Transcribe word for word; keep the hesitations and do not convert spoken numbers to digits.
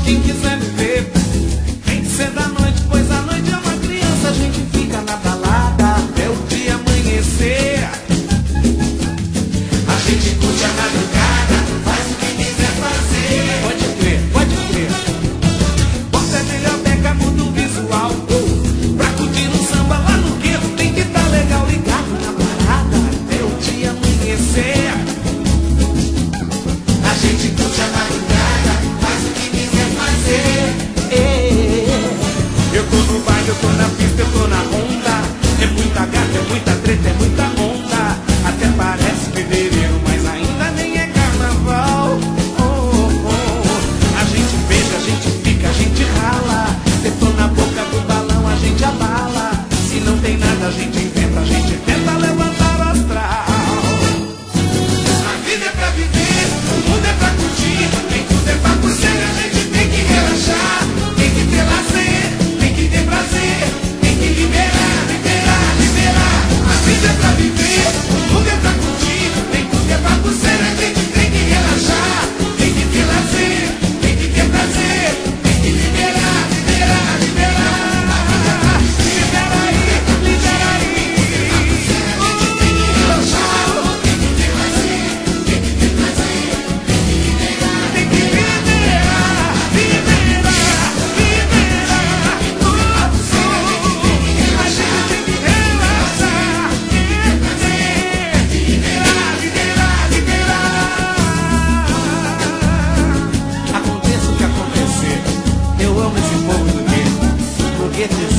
quem quiser viver. Tem que ser da noite, pois a noite é uma criança. A gente fica na balada até o dia amanhecer. A gente curte a madrugada, faz o que quiser fazer. Pode crer, pode crer. Bota a melhor beca, muda o visual. Pra curtir um samba lá no gueto, tem que tá legal ligado na parada até o dia amanhecer. A gente curte a madrugada, faz o que quiser fazer. Eu tô no baile, eu tô na pista, eu tô na onda. É muita gata, é muita treta, é muita onda. Até parece fevereiro, mas ainda nem é carnaval. Oh, oh, oh. A gente beija, a gente fica, a gente rala. Detona na boca do balão, a gente abala. Se não tem nada, a gente inventa, a gente tenta levantar o astral. A vida é pra viver, o mundo é pra curtir. Nem tudo é pra curtir, a gente tem que relaxar. Tem que ter lazer, tem que ter prazer. Tem que liberar, liberar, liberar. A vida é pra viver, o mundo é pra curtir. Nem tudo é pra curtir, a gente tem que relaxar. Tem que ter lazer, tem que ter prazer. Tem que liberar, liberar, liberar. Libera aí, libera aí. A gente tem que relaxar. Tem que ter lazer, tem que ter prazer. Tem que liberar, tem que liberar, liberar, liberar. Oh, oh. A gente tem que relaxar, ter prazer. Liberar, liberar, liberar. Aconteça o que acontecer, eu amo esse povo do gueto. No gueto